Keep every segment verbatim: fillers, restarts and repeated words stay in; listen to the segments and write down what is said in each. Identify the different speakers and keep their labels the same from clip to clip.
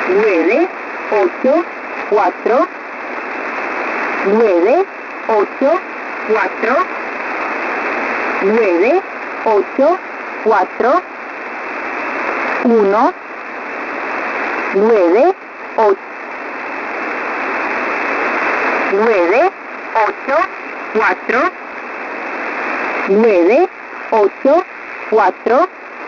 Speaker 1: nueve, ocho, cuatro, nueve, ocho, cuatro, nueve, ocho, cuatro, uno, nueve, ocho, nueve, ocho, cuatro, nueve, ocho, cuatro,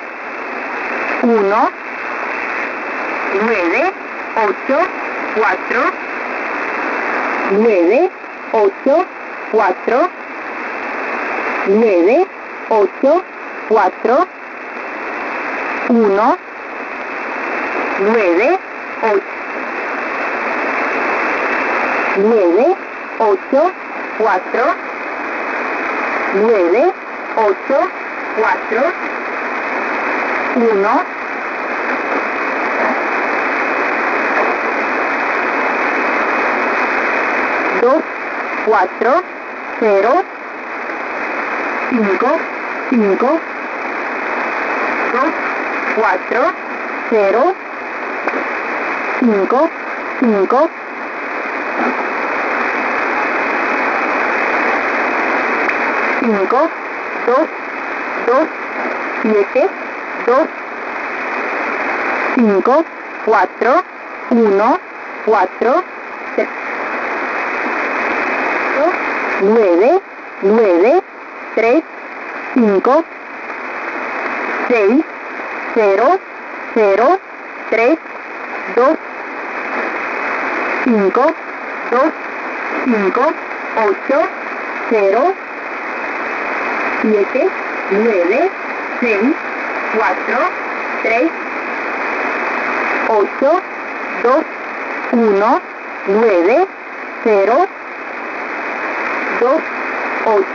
Speaker 1: uno, nueve, ocho, cuatro, nueve, ocho, cuatro, nueve, ocho, cuatro, uno, nueve, ocho, nueve, ocho, cuatro, nueve, ocho, cuatro, uno, dos, cuatro, cero, cinco, cinco, dos, cuatro, cero, cinco, cinco, cinco, dos, dos, siete, dos, cinco, cuatro, uno, cuatro, tres, nueve, nueve, tres, cinco, seis, cero, cero, tres, dos, cinco, dos, cinco, ocho, cero, siete, nueve, seis, cuatro, tres, ocho, dos, uno, nueve, cero, dos, ocho,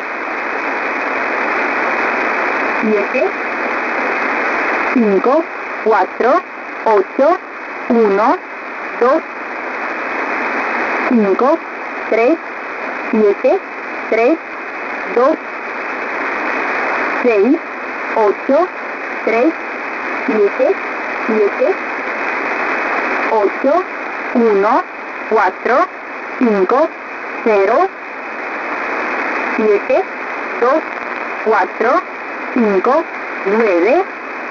Speaker 1: siete, cinco, cuatro, ocho, uno, dos, cinco, tres, siete, tres, dos, seis, ocho, tres, siete, siete, ocho, uno, cuatro, cinco, cero, siete, dos, cuatro, cinco, nueve,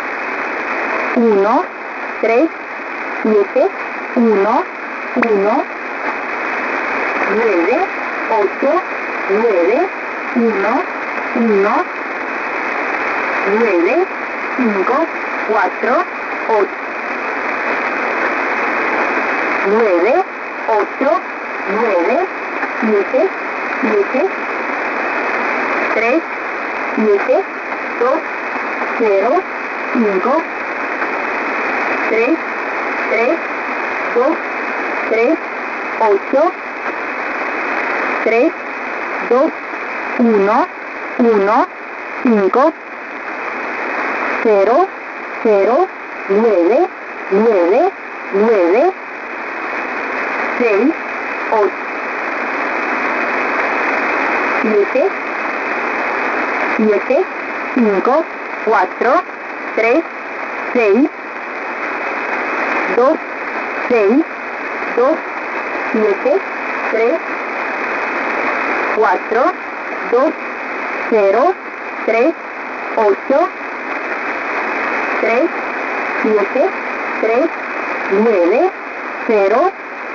Speaker 1: uno, tres, siete, uno, uno, nueve, ocho, nueve, uno, uno, nueve, cinco, cuatro, ocho, nueve, ocho, nueve, siete, siete, tres, siete, dos, cero, cinco, tres, tres, dos, tres, ocho, tres, dos, uno, uno, cinco, cero, cero, nueve, nueve, nueve, seis, ocho, siete, siete, cinco, cuatro, tres, seis, dos, seis, dos, siete, tres, cuatro, dos, cero, tres, ocho, tres, siete, tres, nueve, cero,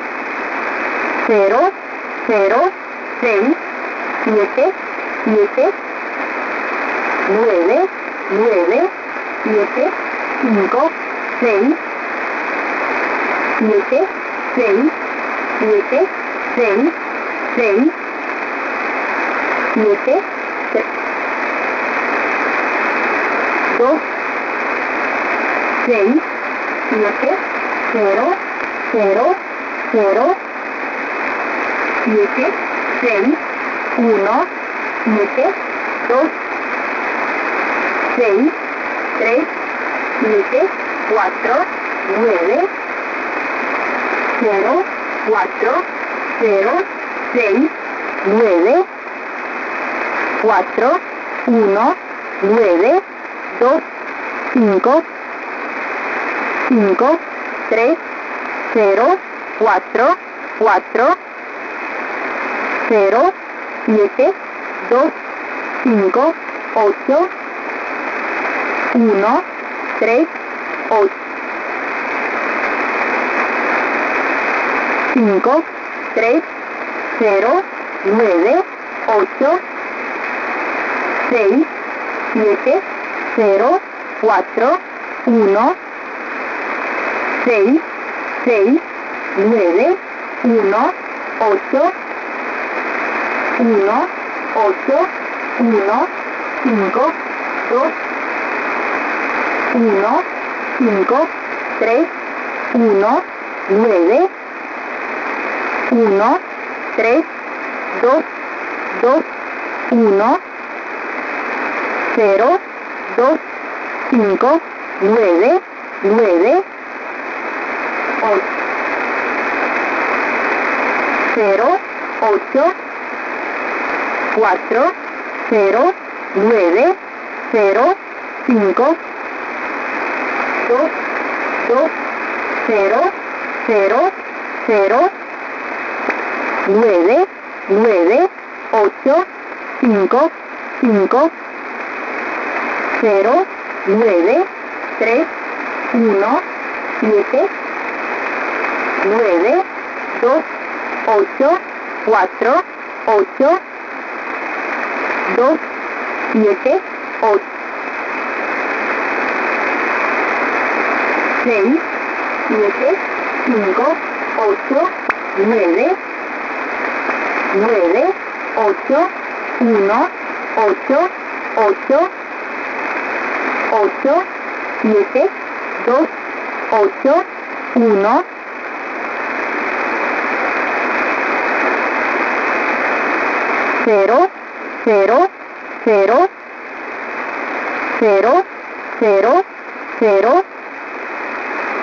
Speaker 1: cero, cero, seis, siete, siete, nueve, nueve, siete, cinco, seis, siete, seis, siete, seis, seis, siete, dos, seis, siete, cero, cero, cero, siete, seis, uno, siete, dos, seis, tres, siete, cuatro, nueve, cero, cuatro, cero, seis, nueve, cuatro, uno, nueve, dos, cinco, cinco, tres, cero, cuatro, cuatro, cero, siete, dos, cinco, ocho, uno, tres, ocho, cinco, tres, cero, nueve, ocho, seis, siete, cero, cuatro, uno, seis, seis, nueve, uno, ocho, uno, ocho, uno, cinco, dos, uno, cinco, tres, uno, nueve, uno, tres, dos, dos, uno, cero, dos, cinco, nueve, nueve, ocho, cero, ocho, cuatro, cero, nueve, cero, cinco, dos, dos, cero, cero, cero, nueve, nueve, ocho, cinco, cinco, cero, nueve, tres, uno, siete, nueve, dos, ocho, cuatro, ocho, dos, siete, ocho, seis, siete, cinco, ocho, nueve, nueve, ocho, uno, ocho, ocho, ocho, siete, dos, ocho, uno, cero, cero, cero, cero, cero, cero,